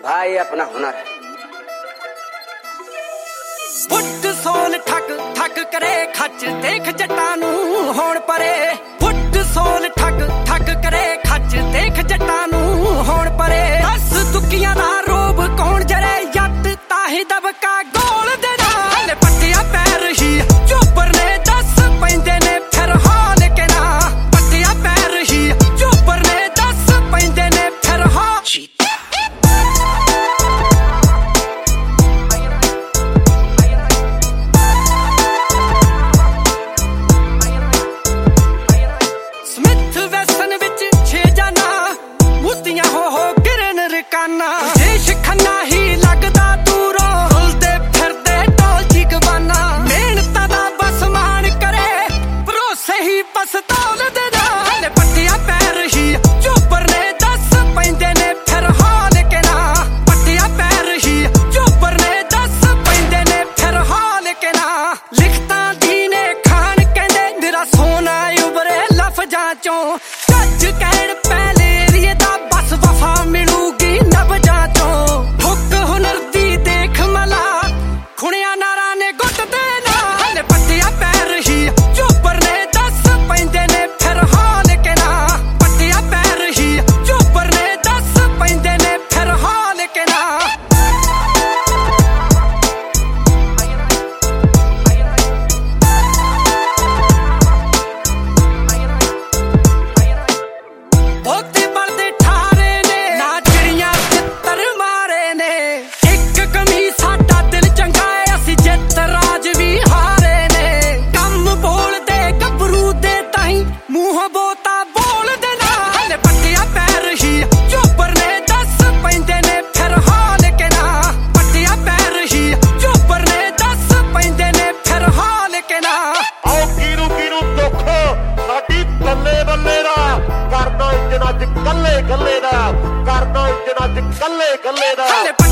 भाई अपना हुनर है। फुट सोल ठक ठक करे खच देख जट्टां नूं होण परे। फुट सोल ठक ठक करे खच देख जट्टां नूं होण परे। दस दुखियां दा रोब कौन जरे जट ताही दबका गोल दे नाल पट्टिया पैर ही चोपर ने दस पैंदे ने फिर हाल के ना। पट्टिया पैर ही चोपर ने दस पैंदे ने फिर हाल। देश खन्ना ही लगदा दूरों हुलदे फिरदे ढोलची गवाना। मेहनत दा बस मान करे भरोसे ही पस्तौल दे नाल पट्टिया पैर ही चोपर ने दस पैंदे ने फिर हाल के ना। पट्टिया पैर ही चोपर ने दस पैंदे ने फिर हाल के ना। लिखता दीने खान कहंदे मेरा सोना उबरे लफजां चों सच कहण पहले एरिए दा बस वफा मिलूगी नबजां चों। हुक हुनर दी देख मला खुणिया नारा ने गुट दे नाल पट्टिया पैर ही चोपर ने दस पैंदे ने फिर हाल के ना। पट्टिया पैर ही चोपर ने दस पैंदे ने फिर हाल के ना। बहुते बलदे ठारे ने ना चिड़ियां चित्तर मारे ने। एक कमी साडा दिल चंगा है असी जित राज भी हारे ने। कम बोलदे गभरू दे ताहीं मूंह बोता बोल दे नाल पट्टिया पैर ही चोपर ने दस पैंदे ने फिर हाल के ना। पट्टिया पैर ही चोपर ने दस पैंदे ने फिर हाल के ना। आओ कीरू कीरू दुख साडी बल्ले बल्ले दा करना इंजना च कल्ले कल्ले दा। करना इंजना च कल्ले कल्ले दा।